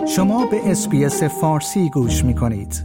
شما به اس‌بی‌اس فارسی گوش می‌کنید.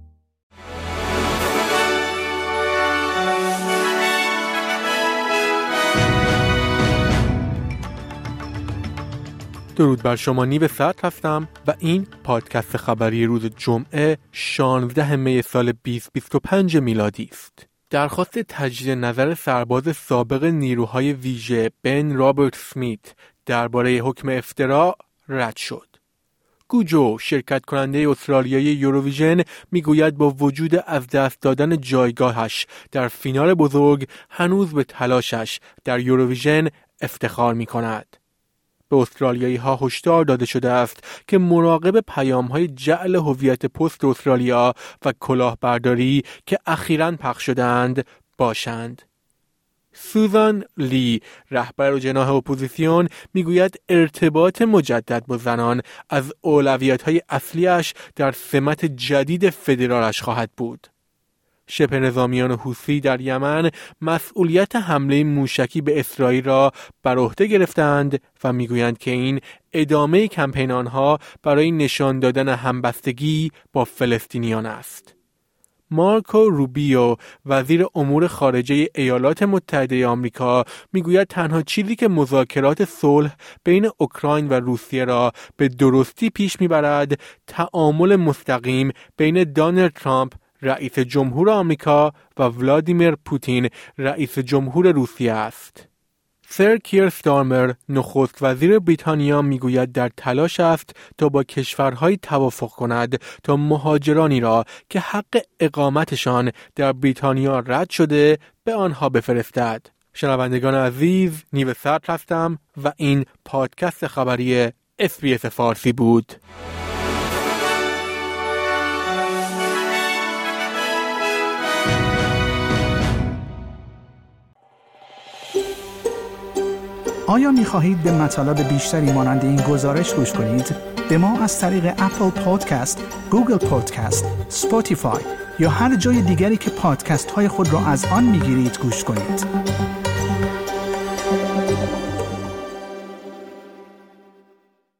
درود بر شما، نیو صدر هستم و این پادکست خبری روز جمعه 16 می سال 2025 میلادی است. درخواست تجدید نظر سرباز سابق نیروهای ویژه بن رابرت اسمیت درباره حکم افتراء رد شد. گوجو، شرکت کننده استرالیایی یوروویژن، میگوید با وجود از دست دادن جایگاهش در فینال بزرگ هنوز به تلاشش در یوروویژن افتخار می‌کند. به استرالیایی ها هشدار داده شده است که مراقب پیام‌های جعل هویت پست استرالیا و کلاهبرداری که اخیراً پخش شدند باشند. سوزان لی، رهبر جناح اپوزیسیون، میگوید ارتباط مجدد با زنان از اولویت‌های اصلیش در سمت جدید فدرالش خواهد بود. شبه نظامیان حوثی در یمن مسئولیت حمله موشکی به اسرائیل را بر عهده گرفتند و میگویند که این ادامه کمپین آنها برای نشان دادن همبستگی با فلسطینیان است. مارکو روبیو، وزیر امور خارجه ایالات متحده آمریکا، میگوید تنها چیزی که مذاکرات صلح بین اوکراین و روسیه را به درستی پیش میبرد تعامل مستقیم بین دونالد ترامپ، رئیس جمهور آمریکا، و ولادیمیر پوتین، رئیس جمهور روسیه است. سر کیر ستارمر، نخست وزیر بریتانیا، میگوید در تلاش است تا با کشورهای توافق کند تا مهاجرانی را که حق اقامتشان در بریتانیا رد شده به آنها بفرستد. شنوندگان عزیز، نیو صدر هستم و این پادکست خبری اس‌بی‌اس فارسی بود. آیا می‌خواهید به مطالب بیشتری مانند این گزارش گوش کنید؟ به ما از طریق اپل پادکست، گوگل پادکست، اسپاتیفای یا هر جای دیگری که پادکست‌های خود را از آن می‌گیرید گوش کنید.